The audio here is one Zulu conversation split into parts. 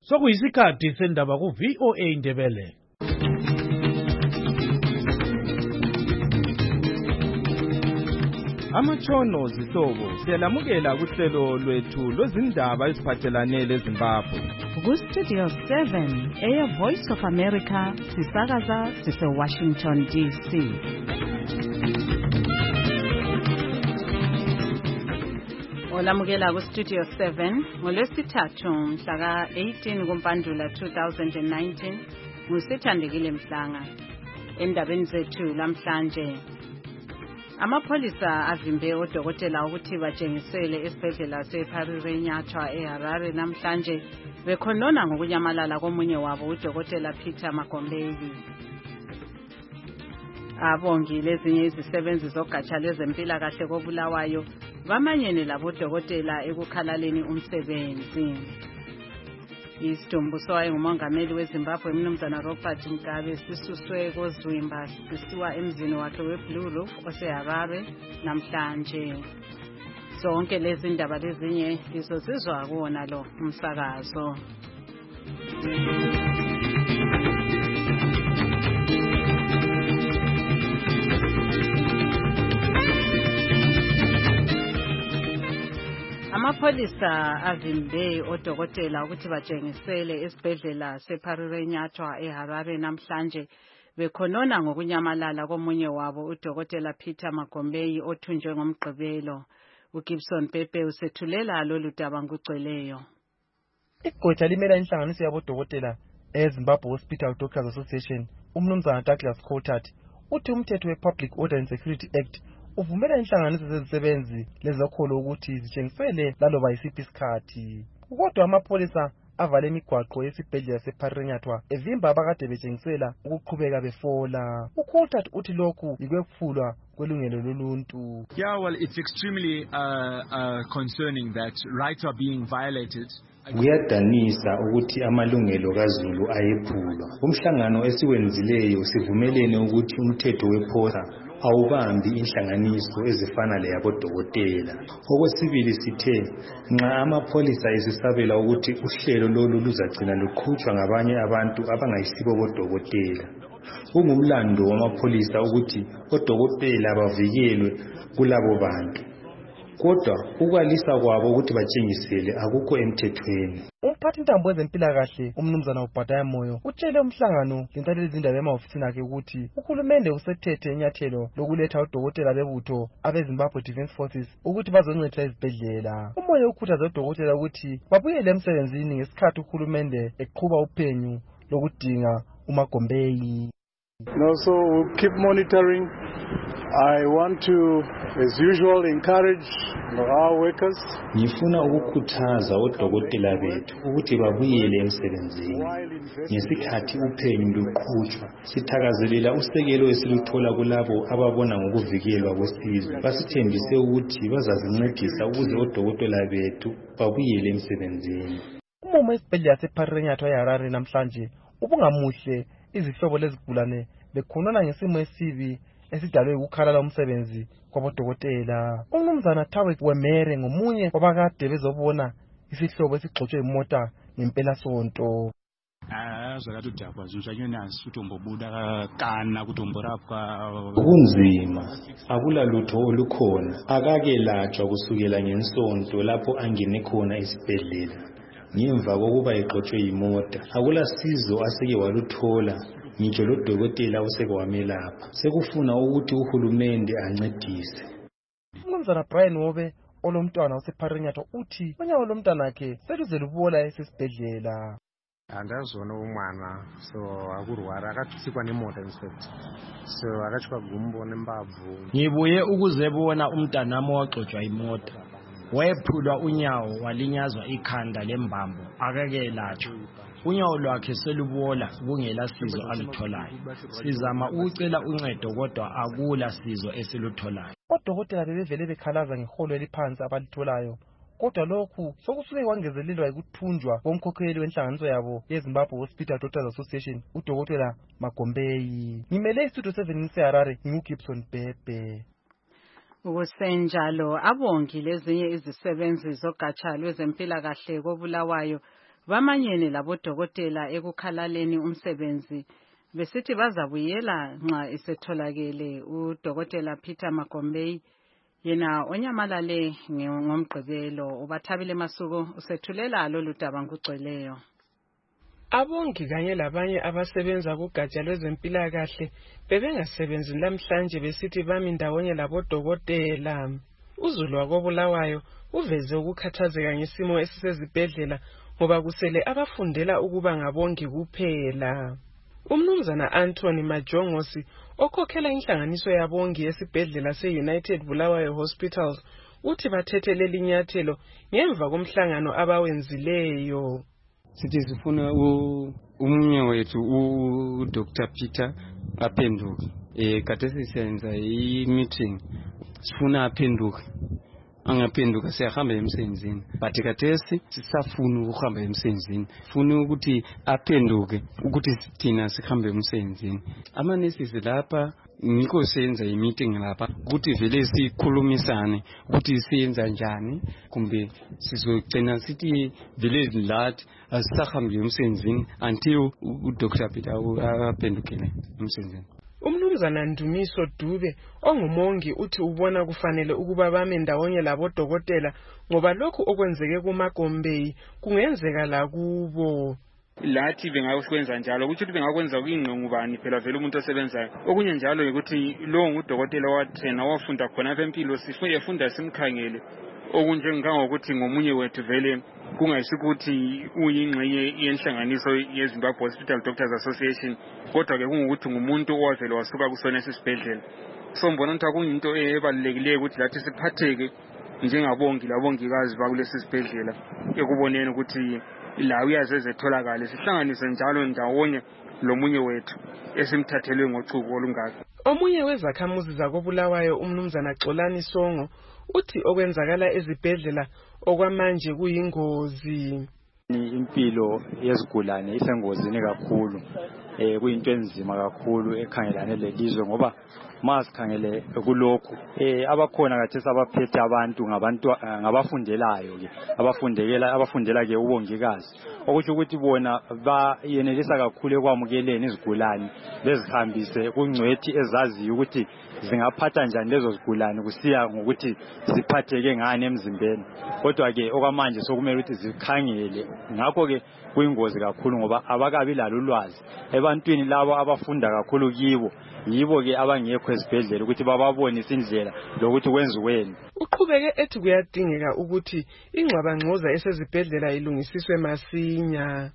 Sokuyisikhathi sendaba ku-VOA Indebele. Amatshono zihlobo siyalamukela kuhlelo lwethu lwezindaba eziphathelane leZimbabwe. Ku-Studio 7 Air Voice of America sisakaza sise-Washington DC. Olamukela ku-Studio 7 ngolwesithathu mhla ka-18 kuMpandula 2019 nguSithandekile Mhlanga. Endabeni zethu lamhlanje, amapholisa avimbe odokotela ukuthi batshengisele esibhedlela seParirenyatwa eHarare namhlanje bekhonona ngokunyamalala komunye wabo udokotela Peter Magombeli. Abongi lezinye izisebenzi zogatsha lwezempilakahle koBulawayo bamanyene labodokotela ekukhalaleni umsebenzi. Isidumbu sowaye ngumongameli weZimbabwe Mnumzana Robert Mugabe sisuswe koZwimba sisiwa emzini wakhe weBlue Roof oseHarare namhlanje. Zonke lezi ndaba lezinye lizozizwa kuwona lo umsakazo. Amapholisa avimbe odokotela ukuthi batshengisele esibhedlela seParirenyatwa eHarare namhlanje bekhonona ngokunyamalala komunye wabo udokotela Peter Magombeli othunjwe ngomgqibelo. uGibson Pepe usethulela lolu daba ngugcweleyo. Igotsha limela inhlanganiso yabodokotela eZimbabwe Hospital Doctors Association, uMnumzana Douglas Coulthard, uthi umthetho wePublic Order and Security Act uvumela inhlanganiso zezisebenzi lezokholo ukuthi zitshengisele laloba yisiphi isikhathi. Kodwa amapholisa avale imigwaqo yesibhedlela seParirenyatwa evimba abakade betshengisela ukuqhubeka befola. uCoulthard uthi lokhu yikwephulwa kwelungelo loluntu. Yeah, well, it's extremely concerning that rights are being violated. Kuyadanisa ukuthi amalungelo kaZulu ayephulwa. Umhlangano esiwenzileyo sivumelene ukuthi umthetho wephosa awubambi inhlanganiso ezifana leyabodokotela. Okwesibili sithe nxa amapholisa esisabela ukuthi uhlelo lolu luzagcina luqhutshwa ngabanye abantu abangayisibo bodokotela. Kungumlando wamapholisa ukuthi odokotela bavikelwe kulabo bantu. Kodwa ukwalisa kwabo ukuthi batshengisele akukho emthethweni. Umphathintambo wezempilakahle uMnumzana uBhadaya Moyo utshele umhlangano lentaleli izindaba emahofisini akhe ukuthi uhulumende usethethe inyathelo lokuletha odokotela bebutho abeZimbabwe Defence Forces ukuthi bazoncedisa izibhedlela. Umoyo ukhuthaza odokotela ukuthi babuyele emsebenzini ngesikhathi uhulumende eqhuba uphenyo lokudinga uMagombeli. So we'll keep monitoring. I want to, as usual, encourage our workers. Ngifuna ukukhuthaza odokotela bethu ukuthi babuyele emsebenzini ngesikhathi uphenyo luqhutshwa. Sithakazelela usekelo esiluthola kulabo ababona ngokuvikelwa kwesizwe. Basithembise ukuthi bazazincedisa ukuze odokotela bethu babuyele emsebenzini. Umumo esibhedlela seParirenyatwa eHarare namhlanje ubungamuhle. Izihlobo lezigulane bekhonona ngesimo esibi esidalwe ukukhalala umsebenzi kwabodokotela. uMnumzana Thawe Wemere ngomunye wabakade bezobona isihlobo esigxotshwe imota ngempela sonto. Kunzima, akulalutho olukhona. Akakelatshwa kusukela ngensonto lapho angene khona esibhedlela. Ngemva kokuba exotshwe imota, akulasizo aseke waluthola. Ngitsho lo dokotela useke wamelapha. Sekufuna ukuthi uhulumende ancedise. uMnumzana Brian Wobe olomntwana oseParirenyatwa uthi unyawo lomntwana wakhe seluze lubola esibhedlela. Andazona umwana so akurwara akatsikwa nemota inspector. So akachikwa gumbo nembabvu. Ngibuye ukuzebona umntanami waxotshwa imota. Wephulwa unyawo walinyazwa ikhanda lembambo akakelatshwa. Unyawo lwakhe selubola kungela sizo alitholayo. Sizama ukucela uncedo kodwa akula sizo esilutholayo. Odokotela bebevele bekhalaza ngeholo eliphansi abalitholayo. Kodwa lokhu sokusuke kwangezelelwa ukuthunjwa komkhokheli wenhlanganiso yabo yeZimbabwe Hospital Doctors Association udokotela Magombeli. Ngimele istudio 7 eHarare nguGibson Pepe. Ukusenjalo abongi lezinye izisebenzi zogatsha lwezempilakahle koBulawayo bamanyene labodokotela ekukhalaleni umsebenzi besithi bazabuyela nxa esetholakele udokotela Peter Magombei yena onyamalale ngomgqibelo. Ubathabile Masuku usethulela lolu daba ngokugcweleyo. Abongi kanye labanye abasebenza kugatsha lwezempilakahle bebengasebenzi namhlanje besithi bami ndawonye labodokotela. Uzulu wakobulawayo uveze ukukhathazeka ngesimo esisezibhedlela ngoba kusele abafundela ukuba ngabongi kuphela. Umnumzana Anthony Majongosi okhokhela inhlanganiso yabongi esibhedlela se-United Bulawayo Hospitals uthi bathethele linyathelo ngemva komhlangano abawenzileyo. Sithi sifuna umunye wethu uDr Peter aphenduke. Kade sisenza i-meeting sifuna aphenduke. Angaphenduka siyahamba emsebenzini. But kathesi sisafuna ukuhamba emsebenzini. Funa ukuthi aphenduke ukuthi sithina sihambe emsebenzini. Amanesi lapha ngikho senza i-meeting lapha ukuthi vele sikhulumisane ukuthi siyenza njani kumbe sizogcina sithi vele lathi asisahambe emsebenzini until uDr Peter aphendukele emsebenzini. Umnumzana Ndumiso Dube ongumongi uthi ubona kufanele ukuba bame ndawonye labodokotela ngoba lokhu okwenzeke kuMagombei kungenzeka la kubo. Lathi bengakwenza njalo ukuthi bengakwenza kuyingqongubani phela vele umuntu osebenzayo. Okunye njalo ukuthi lo ngudokotela wathena wafunda khona empilo sifunda simkhangele. Okunje ngokuthi ngomunye wethu vele kungayisukuthi uyingxenye yenhlanganiso yeZimbabwe Hospital Doctors Association kodwa ke kungukuthi ngumuntu owavele wasuka kusona esibhedlela. So mbona ukuthi akuyinto ebalulekile ukuthi lathi siphatheke njengabongi labongikazi bakulesi sibhedlela ekuboneni ukuthi la uyazezetholakala sihlanganise njalo ndawonye lomunye wethu esimthathelwe ngochuku olungaka. Omunye wezakhamuzi zakobulawayo umnumzana Xolani Songo uthi okwenzakala ezibhedlela okwamanje kuyingozi. Impilo yezigulane isengozini kakhulu. Kuyinto enzima kakhulu ekhangelane lelizwe ngoba masikhangele kulokhu abakhona kathesi abaphethe abantu ngabantu ngabafundelayo ke abafundela ke ubongikazi okuthi ukuthi bona bayenelisa kakhulu ekwamukeleni izigulane bezihambise kungcwethi ezaziyo ukuthi zingaphatha njani lezo zigulane kusiya ngokuthi ziphatheke ngani emzimbeni kodwa ke okwamanje sokumele ukuthi zikhangele ngakho ke kuyingozi kakhulu ngoba abakabi lalo ulwazi ebantwini labo abafunda kakhulu kibo yibo ke abangekho ezibhedlela ukuthi bababonise indlela lokuthi kwenziweni. Uqhubeke ethi kuyadingeka ukuthi ingcwabangcoza esezibhedlela ilungisiswe masinya.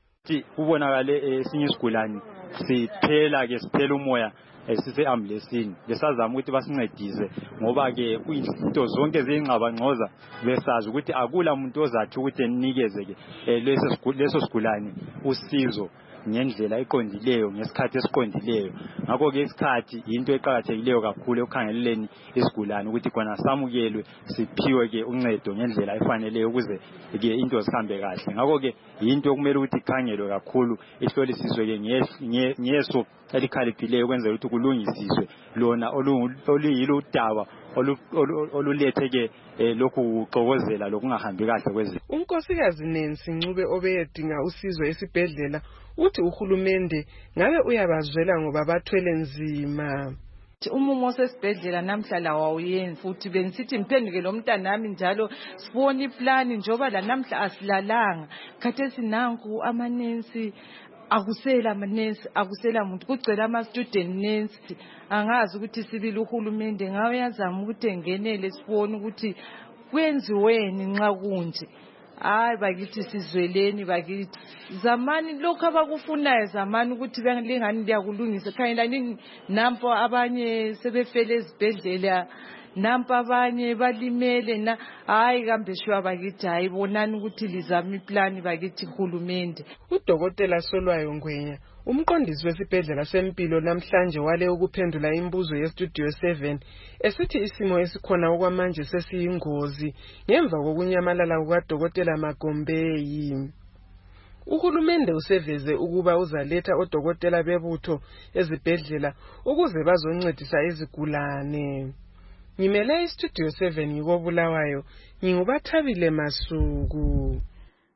Kubonakale esinye isigulane siphela umoya sise ambulensini besazama ukuthi basincedise ngoba ke kuyinto zonke zingcabangcoza besazi ukuthi akula umuntu ozathi ukuthi enikeze ke leso sigulane usizo ngendlela eqondileyo ngesikhathi esiqondileyo ngakho ke isikhathi into eqhakathekileyo kakhulu ekukhangeleni isigulane ukuthi khona samukelwe siphiwe ke uncedo ngendlela efaneleyo ukuze ke into zihambe kahle ngakho ke into okumele ukuthi ikhangelwe kakhulu ihlolisiswe ke ngeso elikhaliphileyo ukwenzela ukuthi kulungisiswe lona oluyilo udaba olulethe ke lokhu uxokozela lokungahambi kahle kwezinto. Unkosikazi Nancy Ncube obeyedinga usizo esibhedlela uthi uhulumende ngabe uyabazwela ngoba bathwele nzima. Umumo sesibhedlela namhla wawuyenza futhi benisithi mphenduke lo mntanami njalo sibona iplan njoba la namhla asilalanga khathesi nanku amanensi akusela amanensi akusela umuntu kugcwele ama-student nurse angazi ukuthi sibili uhulumende ngawe yazama ukuthi engenele sibone ukuthi kwenziweni nxa kunje hayi bakithi sizweleni bakithi zamani lokho abakufunayo zamani ukuthi lingani liyakulungisa khangelani nampo abanye sebefele ezibhedlela nampo abanye balimele na hayi kambe shwa bakithi hayi bonani ukuthi lizama iplan bakithi hulumende. Udokotela Solwayo Ngwenya umqondisi wesibhedlela sempilo namhlanje wale ukuphendula imibuzo yeStudio 7 esithi isimo esikhona okwamanje sesiyingozi ngemva kokunyamalala kukaDokotela Magombei. Uhulumende useveze ukuba uzaletha odokotela bebutho ezibhedlela ukuze bazoncedisa izigulane. Ngimele iStudio 7 ngikobulawayo, ngingubathabile Masuku.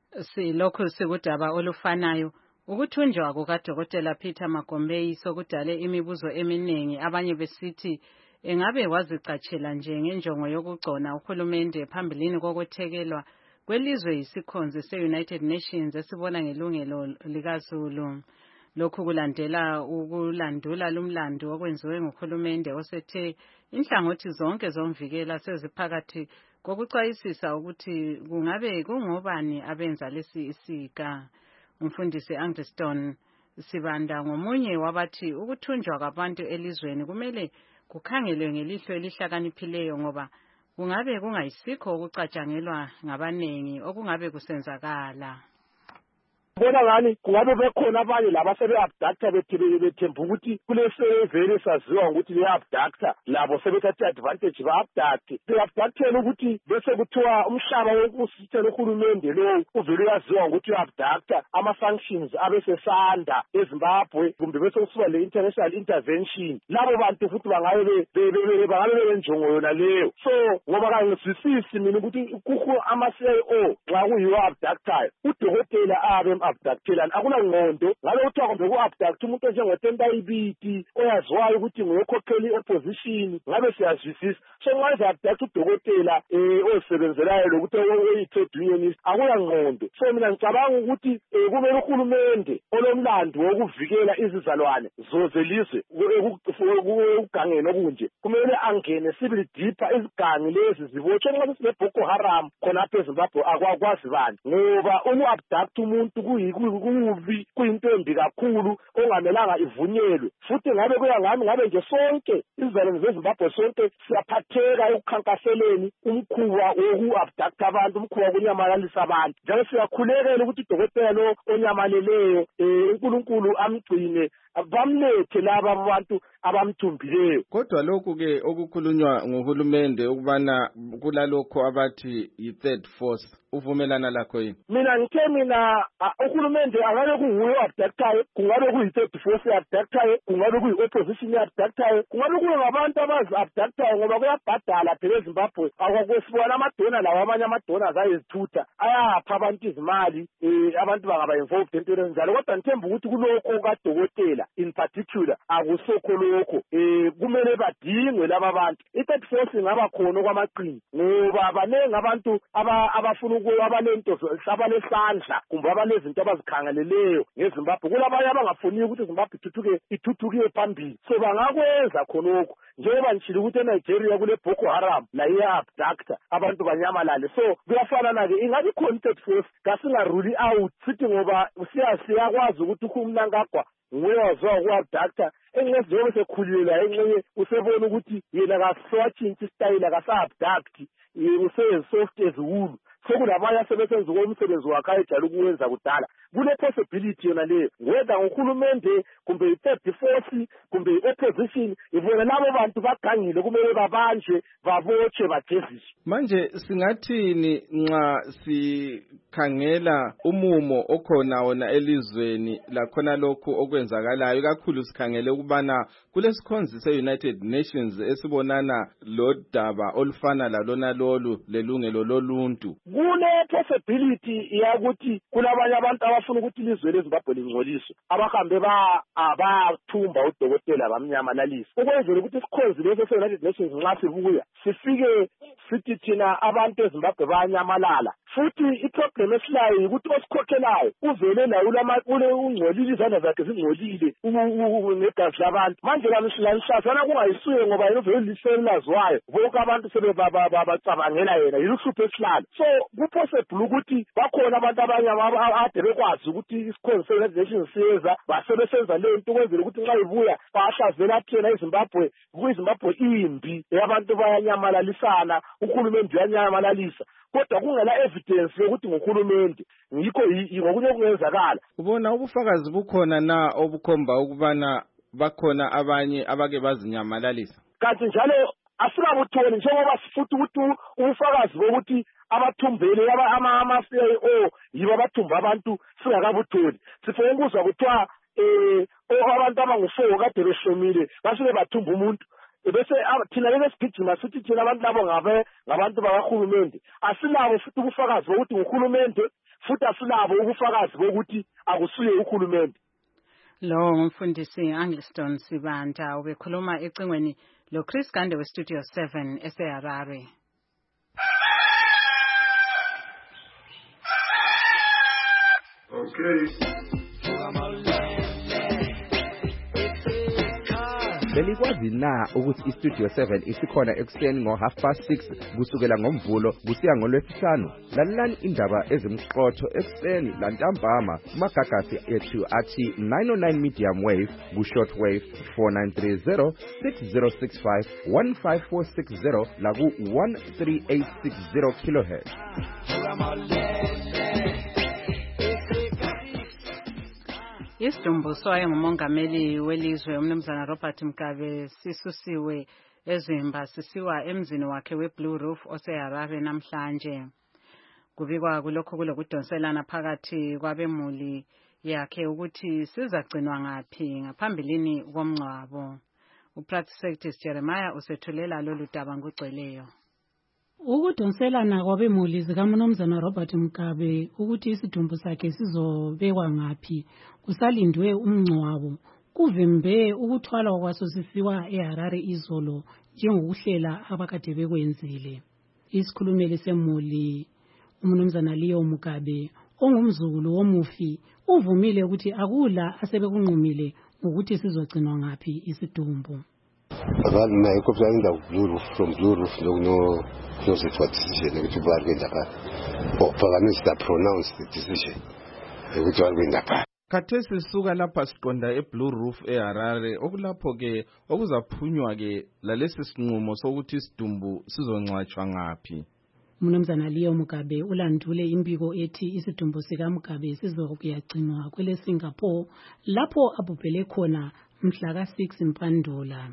Silokhu sikudaba olufanayo ukuthunjwa kukaDokotela Peter Magombeyi sokudale imibuzo eminingi abanye besithi engabe wazicatshela nje ngenjongo yokugcona uhulumende phambilini kokuthekelwa kwelizwe yisikhonzi se-United Nations esibona ngelungelo likaZulu. Lokhu kulandela ukulandula lumlando okwenziwe nguhulumende osethe inhlangothi zonke zomvikela seziphakathi kokucwayisisa ukuthi kungabe kungobani abenza lesi isika. Umfundisi Angiston Sibanda ngomunye wabathi ukuthunjwa kwabantu elizweni kumele kukhangelwe ngelihlo elihlakaniphileyo ngoba kungabe kungayisikho ukucatshangelwa ngabanengi okungabe kusenzakala. Bona ngani kungabe bekhona abanye laba sebe-abductor bethemba ukuthi kulesevele saziwa ukuthi le-abductor labo sebethathe advantage ba-abduct be-abductela ukuthi bese kuthiwa umhlaba wokusithela uhulumende lowo uvele uyaziwa ukuthi u-abductor ama-sanctions abesesanda eZimbabwe kumbe bese kusuka le-international intervention labo bantu futhi bangabe belenjongo yona leyo. So ngoba kangizwisisi mina ukuthi kuhu ama-CIO nxa kuyiwo abductayo udokotela abe abductelani akulangqondo ngabe kuthiwa kumbe ku-abduct umuntu onjengoTenda Ibiti oyaziwayo ukuthi nguyokhokhela i-opposition ngabe siyazwisisa. So nxa eza-abduct udokotela ozisebenzelayo lokuthi oyi-trade unionist akulangqondo. So mina ngicabanga ukuthi kumele uhulumende olomlando wokuvikela izizalwane zelizwe ekugangeni okunje kumele angene sibili deeper izigangi lezi zibotshwe nxa sesine-Boko Haram khonapha eZimbabwe akwazi bani ngoba uku-abduct umuntu kubi kuyinto embi kakhulu ongamelanga ivunyelwe futhi ngabe kuya ngami ngabe nje sonke izizalwane zeZimbabwe sonke siyaphatheka ekukhankaseleni umkhuba woku-abduct abantu umkhuba wokunyamalisa abantu njalo siyakhulekela ukuthi udokotela lo onyamaleleyo uNkulunkulu amgcine bamlethe laba abantu abamthumbileyo. Kodwa lokhu-ke okukhulunywa nguhulumende ukubana kulalokho abathi yi-third force uvumelana lakho yini? Mina ngithe uhulumende angabe kunguye o-abductayo kungabe kuyi-third force ye-abductayo kungabe kuyi-opposition ye-abductayo kungabe kuye ngabantu abazi-abductayo ngoba kuyabhadala phela eZimbabwe akwesibona amadona lawo amanye amadonors ayezithutha ayapha abantu izimali abantu bangaba involved entweni ezinjalo kodwa ngithemba ukuthi kulokho kadokotela in particular akusokho lokho kumele badingwe laba bantu. I-third force ingaba khona okwamaqini ngoba banengi abantu abafuna abalento abalesandla kumbe abalezinto abazikhangeleleyo ngeZimbabwe kulabanye abangafuniyo ukuthi iZimbabwe ithuthuke phambili. So bangakwenza khonokho njengoba nishilo ukuthi eNigeria kule Boko Haram la iya-abductor abantu banyamalale. So kuyafanana-ke ingabe khona i-third force kasingaruli out sithi ngoba siyakwazi ukuthi uMnangagwa nguye waziwa ku-abductor engxenye njengoba sekhulile engxenye usebona ukuthi yena kasewatshintshi isitayile kasa-abduct useyisoft eziwulu sekulabanye asebesenza umsebenzi wakhe ayejala ukuwenza kudala. Kune-possibility yona leyo whether nguhulumende kumbe i-third force kumbe i-opposition ivele labo bantu bagangile kumele babanjwe babotshwe bajeziswe. Manje singathini nxa sikhangela umumo okhona wona elizweni lakhona lokhu okwenzakalayo kakhulu sikhangele ukubana kulesikhonzi se-United Nations esibonana lodaba olufana lalona lolu lelungelo loluntu. Kune-possibility yakuthi kulabanye abantu abafuna ukuthi ilizwe leZimbabwe lingcoliswe abahambe bathumba udokotela bamnyamalisa ukwenzela ukuthi isikhonzi leso se-United Nations nxa sibuya sifike sithi thina abantu eZimbabwe bayanyamalala futhi iproblem esilayo ukuthi osikhokhelayo uvele layo ungcolile izandla zakhe zingcolile negazi labantu manje lanishazana kungayisuye ngoba yena uvele liselazwayo bonke abantu sebebacabangela yena yiluhlupho esilalo. So kupossible ukuthi bakhona abantu abanye ade bekwazi ukuthi isikhonzi se-United Nations siyeza basebesenza leyo nto ukwenzela ukuthi nxa ibuya bahlasela thina iZimbabwe kuyiZimbabwe imbi abantu bayanyamalalisana uhulumende uyanyamalalisa kodwa kungela evidence yokuthi nguhulumende ngikho ngokunye okungenzakala. Ubona ubufakazi bukhona na obukhomba ukubana bakhona abanye abake bazinyamalalisa? Kanti njalo asikabutholi njengoba sifuthi ukuthi ubufakazi bokuthi abathumbele ama-CIO yibo abathumba abantu singakabutholi. Sifuna ukuzwa kuthiwa abantu abangu-4 kade beshomile basuke bathumba umuntu bese thina leke sigijima sithi thina abantu labo ngabantu bakahulumende asinabo futhi ubufakazi bokuthi uhulumende futhi asinabo ubufakazi bokuthi akusuye uhulumende. Lo ngumfundisi Angliston Sibanda ubekhuluma ecingweni lo Chris Gande we Studio 7 eseHarare. Okay. Belikwazi na ukuthi iStudio 7 isikhona ekuseni ngo6:30 kusukela ngoMvulo kusiya ngoLwesihlanu? Lalelani indaba ezimqotho ekuseni lantambama kumagagasi ethu athi 909 medium wave ku-short wave 4930 6065 15460 laku 13860 kilohertz. Isidumbu soye ngumongameli welizwe umnumzana Robert Mugabe sisusiwe eZimba sisiwa emzini wakhe weBlue Roof oseHarare namhlanje. Kubikwa kulokho kulokudonselana phakathi kwabemuli yakhe ukuthi sizagcinwa ngaphi ngaphambilini komngcwabo. uPractice Jeremiah usethulela lolu daba ngugcweleyo. Ukudonselana kwabemuli zikaMnumzana Robert Mugabe ukuthi isidumbu sakhe sizobekwa ngaphi kusalindwe umngcwabo kuvimbe ukuthwala kwaso sisiwa eHarare izolo njengokuhlela abakade bekwenzile. Isikhulumeli semuli uMnumzana Leo Mugabe ongumzukulu womufi uvumile ukuthi akula asebekunqumile ukuthi sizogcinwa ngaphi isidumbu. Abantu naye kopyalinda Blue Roof from Blue Roof no close to decision ukuthi barwenda ka ophakamisa pronounce the decision ukuthi barwenda ka. Khathesi sisuka lapha siqonda eBlue Roof eHarare okulapho ke okuzaphunywa ke lalesi sinqumo sokuthi isidumbu sizongcwatshwa ngaphi. Mnumzana Leo Mugabe ulandule imbiko ethi isidumbu sika Mugabe sizokuyagcinwa kwele Singapore lapho abubhele khona mhla ka6 Mpandula.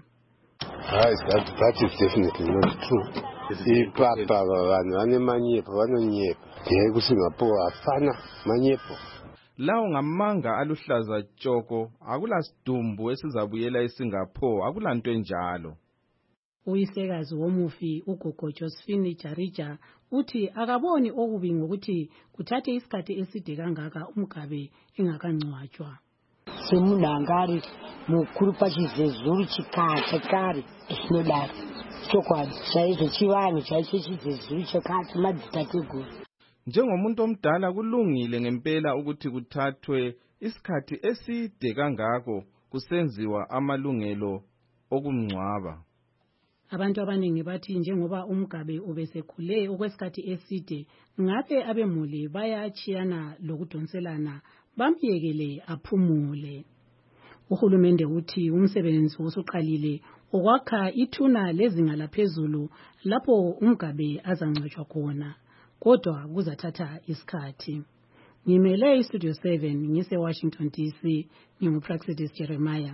That is definitely not true. Ipapa vanhu manyepo vanonyepa yeke Singapore afana manyepo. Lawo ngamanga aluhlaza tshoko akula sidumbu esizabuyela eSingapore akulanto enjalo. Uyisekazi womufi uGogo Josephine Jarija uthi akaboni okubi ngokuthi kuthathe isikhathi eside kangaka Mugabe engakangcwatshwa. Semunangari mukuru pachizezuru chikata kare chinodaro chokwadi chaizo chivanhu chaicho chizezuru chakati madzitateguru. Njengomuntu omdala kulungile ngempela ukuthi kuthathwe isikhathi eside kangako kusenziwa amalungelo okumngcwaba. Abantu abaningi bathi njengoba uMugabe ubesekhule okwesikhathi eside ngabe abemuli bayachiyana lokudonselana bamyekele aphumule. Uhulumende uthi umsebenzi usuqalile okwakha ithuna lezinga laphezulu lapho uMugabe azangcwatshwa khona kodwa kuzathatha isikhathi. Ngimele iStudio 7 ngise Washington DC nginguPractice Jeremiah.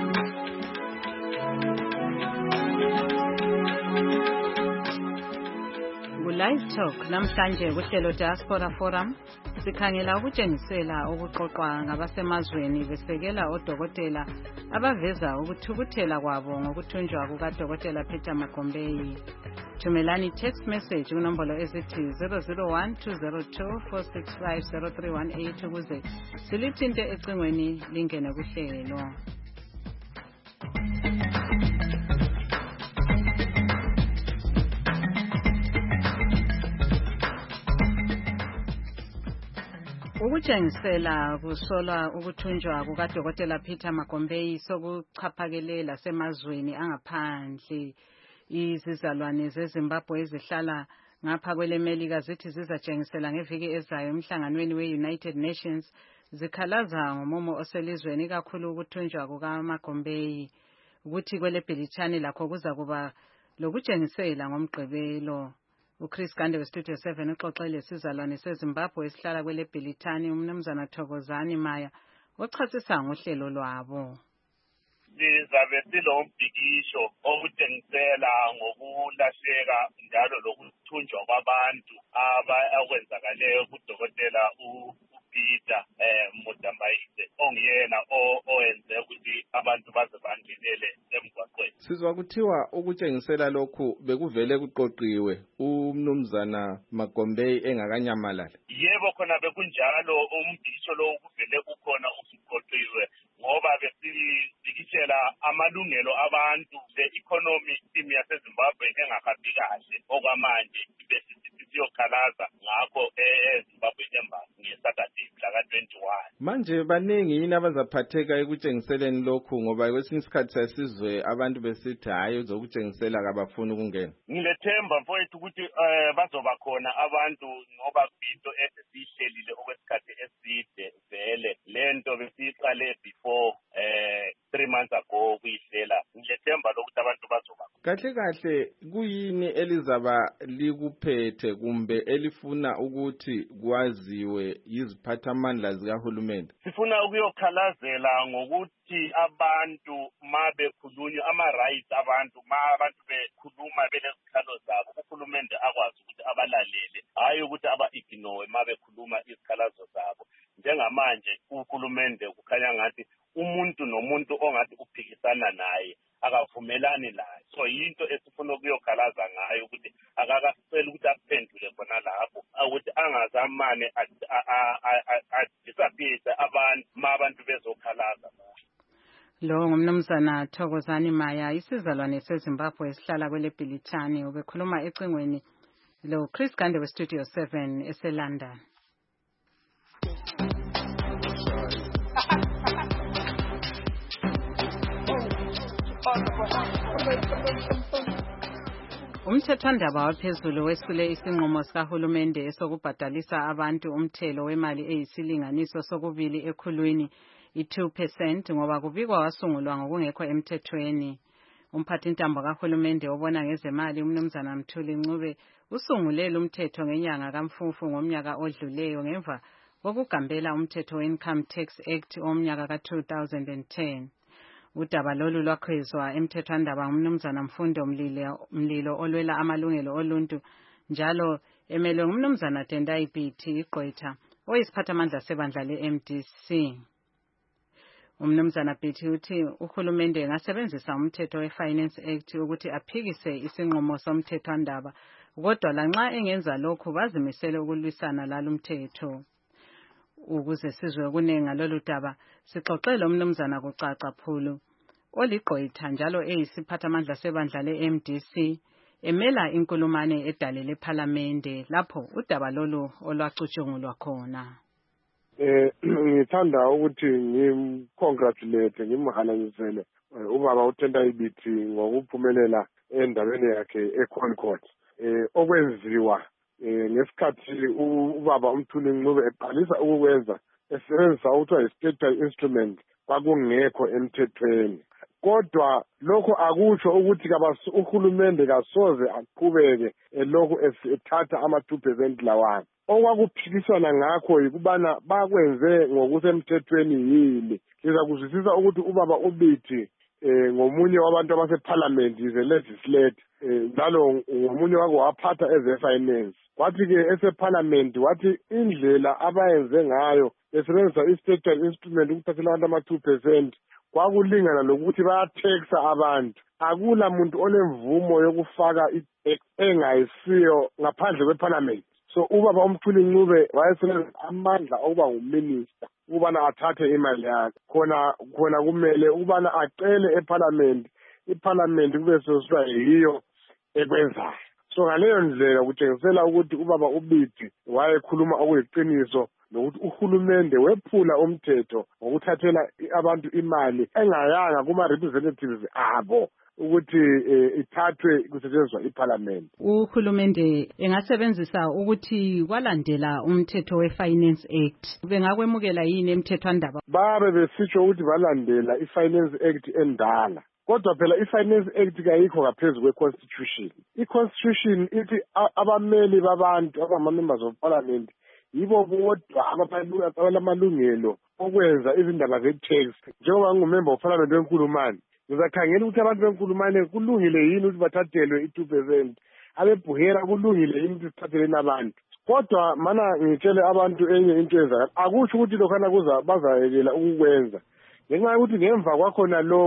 Live Talk namhlanje kuhlelo Diaspora Forum sikhangela ukutshengisela ukuqoqwa ngabasemazweni besekela odokotela abaveza ukuthukuthela kwabo ngokuthunjwa kukaDokotela Peter Magombeyi. Thumelani text message kunombolo ezithi 001-202-465-0318 ukuze silithinte ecingweni lingene kuhlelo. Ukutshengisela kusolwa ukuthunjwa kukaDokotela Peter Magombeyi sokuchaphakele lasemazweni angaphandle. Izizalwane zeZimbabwe ezihlala ngapha kweleMelika zithi zizatshengisela ngeviki ezayo emhlanganweni we-United Nations zikhalaza ngomumo oselizweni kakhulu ukuthunjwa kukaMagombeyi ukuthi kweleBrithani lakho kuza kuba lokutshengisela ngomgqibelo. uChris Gande weStudio 7 uxoxele sizalwane seZimbabwe esihlala kweleBrithani umnumzana Thokozani Maya ochasisa ngohlelo lwabo. Sizabe silombhikisho okutshengisela ngokulahleka njalo lokuthunjwa kwabantu akwenzakaleyo kuDokotela uPeter Magombeyi ongiyena owenze ukuthi abantu baze bangenele emgwaqweni. sizwa kuthiwa ukutshengisela lokhu bekuvele kuqoqiwe umnumzana Magombey engakanyamalala. Yebo khona bekunjalo umbhikisho lo kuvele ukhona usuqoqiwe ngoba besibhikishela amalungelo abantu le-economy team yaseZimbabwe engahambi kahle okwamanje besiyokhalaza ngakho eZimbabwe Embassy ngeSaturday mhla 21. Manje baningi yini abazaphatheka ekutshengiseleni lokhu ngoba kwesinye isikhathi sasizwe abantu besithi hayi uzokutshengisela kabafuni ukungena. Ngilethemba mfowethu ukuthi bazoba khona abantu ngoba into esesihlelile okwesikhathi eside vele lento besiqale before 3 months ago kuyihlela. Ngilethemba lokuthi abantu bazoba kahle kuyini elizaba likuphethe kumbe elifuna ukuthi kwaziwe yiziphathamandla zikahulumende? Sifuna ukuyokhalazela ngokuthi abantu mabekhulunywa ama-rights abantu bekhuluma belezikhalo zabo uhulumende akwazi ukuthi abalalele hayi ukuthi aba-ignore mabekhuluma izikhalazo zabo. Njengamanje uhulumende kukhanya ngathi umuntu nomuntu ongathi uphikisana naye akavumelani laye. So yinto esifuna ukuyokhalaza ngayo ukuthi akakasicela ukuthi aphendule khona lapho ukuthi angazamane adisappear abantu abantu bezokhalaza. Lo ngumnumzana Thokozani Maya isizalwane seZimbabwe esihlala kwele Bhilithani ubekhuluma ecingweni lo Chris Gande we Studio 7 eseLondon. Umthethwandaba waphezulu wesule isinqumo sikahulumende esokubhadalisa abantu umthelo wemali eyisilinganiso sokubili ekhulwini i2% ngoba kubikwa wasungulwa ngokungekho emthethweni. Umphathintambo kahulumende obona ngezemali umnumzana Mthuli Ncube usungulele umthetho ngenyanga kaMfumfu ngomnyaka odluleyo ngemva kokugambela umthetho we-Income Tax Act omnyaka ka-2010. Udaba lolu lwakhwezwa emthethwandaba ngumnumzana Mfundo Mlilo olwela amalungelo oluntu njalo emelwe ngumnumzana Tendai Biti Igqwetha oyisiphathamandla sebandla le-MDC. Umnumzana Biti uthi uhulumende engasebenzisa umthetho we-Finance Act ukuthi aphikise isinqumo somthethwandaba kodwa lanxa engenza lokhu bazimisele ukulwisana lalo umthetho. Ukuze sizwe kuningi ngalolu daba sixoxele umnumzana Kucaca Phulu oligqwetha njalo eyisiphathamandla sebandla le-MDC emela inkulumane edale lePhalamende lapho udaba lolu olwacutshungulwa khona. Ngithanda ukuthi ngimcongratulate ngimhalangisele ubaba uTendai Biti ngokuphumelela endabeni yakhe eConcord. Okwenziwa ngesikhathi ubaba uMthuli Ncube eqalisa ukukwenza esebenzisa ukuthiwa yi-statutory instrument kwakungekho emthethweni. Kodwa lokho akusho ukuthi uhulumende kasoze aqhubeke lokhu ethatha ama-2% lawana. Okwakuphikiswana ngakho yikubana bakwenze ngokusemthethweni yini. Ngizakuzwisisa ukuthi ubaba uBiti ngomunye wabantu abaseParliament is a legislator njalo ngomunye wako waphatha eze-finance. Wathi-ke eseParliament wathi indlela abayenze ngayo besebenzisa i-statutory instrument ukuthathela abantu ama-2% kwakulingana lokuthi bayatheksa abantu. Akula muntu onemvumo yokufaka engayisiyo ngaphandle kweParliament. So ubaba uMthuli Ncube wayesebenzisa amandla okuba nguminister ukubana athathe imali yakhe. Khona kumele ukubana acele eParliament. iParliament kube sosiba yiyo ekwenzayo. So ngaleyo ndlela kutshengisela ukuthi ubaba uBiti wayekhuluma okuyiqiniso nokuthi uhulumende wephula umthetho ngokuthathela abantu imali engayanga kuma-representatives abo ukuthi ithathwe kusetshenziswa iParliament. Uhulumende engasebenzisa ukuthi kwalandela umthetho we-Finance Act. Bengakwemukela yini emthethwandaba? Babe besitsho ukuthi balandela i-Finance Act endala. Kodwa phela i-Finance Act kayikho ngaphezu kwe-Constitution. I-Constitution ithi abameli babantu abama-members of Parliament yibo bodwa abalamalungelo okwenza izindaba ze-tax. Njengoba ngingumember of Parliament wenkulumane ngizakhangela ukuthi abantu benkulumane kulungile yini ukuthi bathathelwe i-2%. Abebuhera kulungile yini ukuthi sithatheleni abantu. Kodwa mana ngitshele abantu enye into yenza akusho ukuthi lokhana bazayekela ukukwenza. Ngenxa yokuthi ngemva kwakhona lokho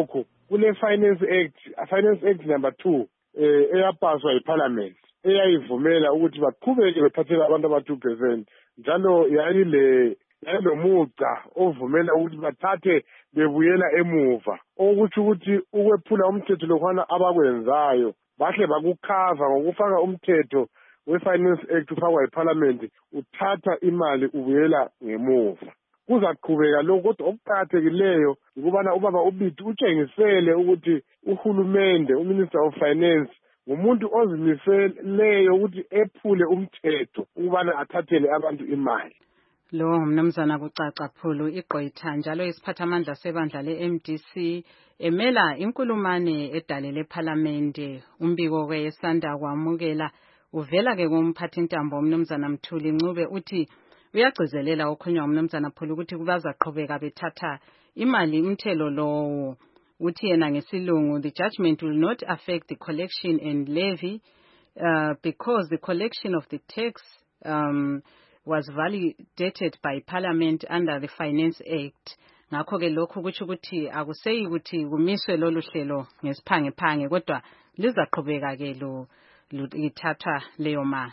kule Finance Act number 2 eyapaswa yiParliament eyayivumela ukuthi baqhubeke bethathela abantu aba-2%, njalo yayilomugca ovumela ukuthi bathathe bebuyela emuva, okuthi ukuthi ukwephula umthetho lokhwana abakwenzayo bahle bakukhava ngokufaka umthetho we-Finance Act ufakwa yiParliament, uthatha imali ubuyela ngemuva. Kuzaqhubeka lokho, kodwa okuqakathekileyo ukubana ubaba uBiti utshengisele ukuthi uhulumende, uMinister of Finance, ngumuntu ozimiseleyo ukuthi ephule umthetho ukubana athathele abantu imali. Lo mnumzana kucaca phulu igqwetha njalo isiphathamandla sebandla le-MDC emela inkulumane edalele eParliament. Umbiko wesanda kwamukela uvela ke kumphathi intambo umnumzana Mthuli Ncube uthi uyagcizelela okhonywa umnumzana Phulu ukuthi kubazaqhubeka bethatha imali umthelo lowo. Uthi yena ngesilungu, the judgment will not affect the collection and levy because the collection of the tax was validated by Parliament under the Finance Act. Ngakho ke lokho kuthi ukuthi akuseyi ukuthi kumiswe lolu hlelo ngesiphangephange, kodwa lizaqhubeka ke lo ithatha leyo mali.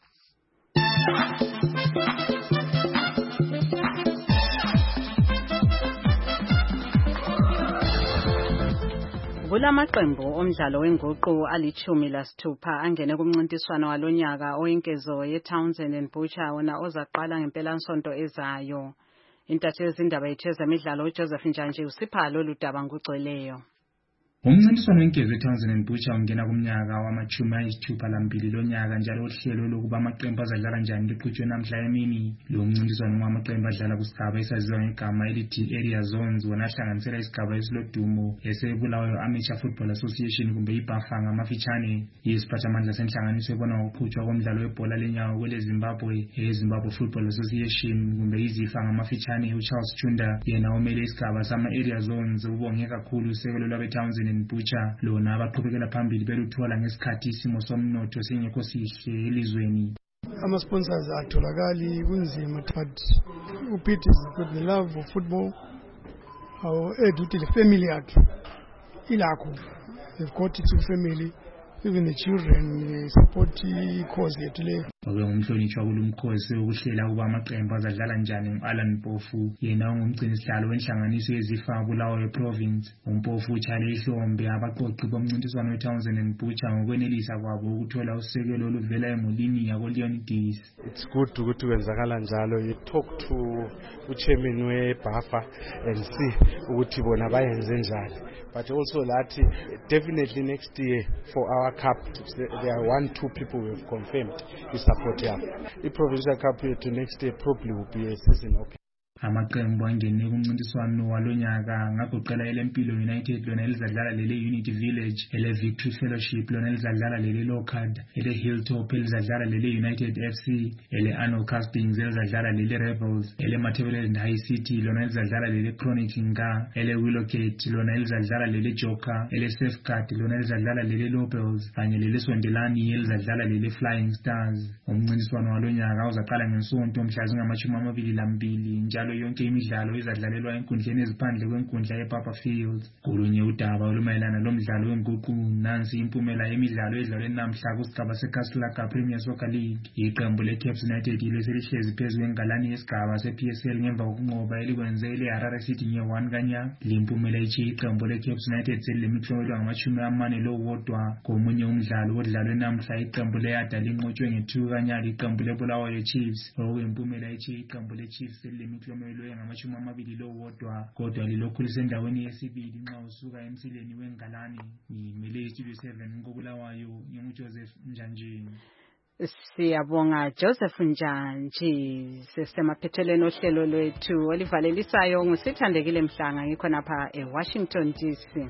Kulamaqembu omdlalo wenguqu ali-16 angene kumncintiswano walonyaka oyinkezo ye-Townsend and Butcher wona ozaqala ngempelasonto ezayo. Intatheli yezindaba yethu ezemidlalo uJoseph Njanje usipha lolu daba ngokugcweleyo. Umncintiswano wenkezo eTownsend and Butcher ungena kumnyaka wama-62 lonyaka, njalo uhlelo lokuba amaqembu azadlala njani liqhutshwe namhla emini. Lo mncintiswano wamaqembu adlala kusigaba esaziwa ngegama elithi Area Zones, wona ahlanganisela isigaba esilodumo esebulawayo Amateur Football Association kumbe iBafana ngamafitshane. Yisiphathamandla senhlanganiso ebona ngokuqhutshwa komdlalo webhola lenyawo kwele Zimbabwe, Zimbabwe Football Association kumbe iZIFA ngamafitshane. uCharles Chunda yena omele isigaba sama-Area Zones ubonge kakhulu usekelo lwabeTownsend and Butcher lona abaqhubekela phambili beluthola ngesikhathi isimo somnotho singekho sihle elizweni. Ama-sponsors atholakali kunzima, but uPete is got the love of football. Eduthi the family yakhe ilakho, they've got it in family. Even the children support cause yethu le. Ngumhlonishwa kulumkhosi ukuhlela kuba amaqembu azadlala njani uAlan Mpofu, yena ungumgcinisihlalo wenhlanganiso yeZIFA Bulawayo Province. uMpofu utshale ihlombe abaqoqi bomncintiswano weTownsend and Butcher ngokwenelisa kwabo ukuthola usekelo oluvela emulini yakoLeon Dis. It's good ukuthi kwenzakala njalo. You talk to uchairman weBafa and see ukuthi bona bayenze njani. But also that definitely next year for our cup, there are 1-2 people who have confirmed the support here. The provincial cup to next year probably will be a season open. Amaqembu angene kumncintiswano walonyaka ngagoqela elempilo United lona elizadlala lele Unity Village, ele Victory Fellowship lona elizadlala lele Lockhart, ele Hilltop elizadlala lele United FC, ele Arno Castings elizadlala lele Rebels, ele Matabeleland High City lona elizadlala lele Chronic Nga, ele Willowgate lona elizadlala lele Joker, ele Safeguard lona elizadlala lele Lopels, kanye lele Sondelani elizadlala lele Flying Stars. Umncintiswano walonyaka uzaqala ngesonto mhla zingama-22 njalo yonke imidlalo izadlalelwa enkundleni eziphandle kwenkundla yePapa Field. Kolunye udaba olumayelana lomdlalo wenguqu, nansi impumela yemidlalo edlalwe namhla kusigaba seCastle Premier Soccer League. Iqembu leCaps United leselihlezi phezu kwengalani yesigaba sePSL ngemva kokunqoba elikwenze leHarare City nge-1 kanya. Limpumela ithi iqembu leCaps United selilemihlolo ngama-41 komunye umdlalo odlalwe namhla. Iqembu leYada linqotshwe nge-2 kanya liqembu leBulawayo Chiefs. Okuyimpumela ithi iqembu leChiefs selilemihlolo ngama-21 kodwa lilokhu lisendaweni yesibili nxa usuka emsileni wengalani. Ngimele iStudio 7 ngokubulawayo nginguJoseph Njanje. Siyabonga Joseph Njanje. Sesemaphethelweni ohlelo lwethu olivalelisayo ngusithandekile Mhlanga ngikhonapha eWashington DC.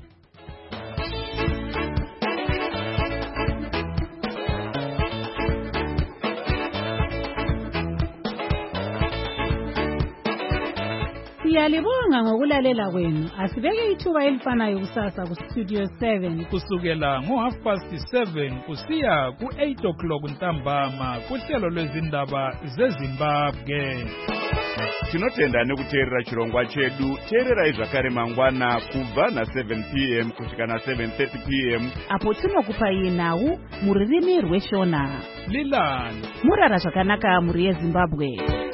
Siyalibonga ngokulalela kwenu. Asibeke ithuba elifanayo kusasa kuStudio 7 kusukela ngo-7:30 kusiya ku-8 o'clock ntambama kuhlelo lwezindaba zeZimbabwe. tinotenda nekuteerera chirongwa chedu. teererai zvakare mangwana kubva na7 p.m. kusvika na7:30 p.m. apo tinokupai nhau muririmi rweshona. Lilan murara zvakanaka muri yeZimbabwe.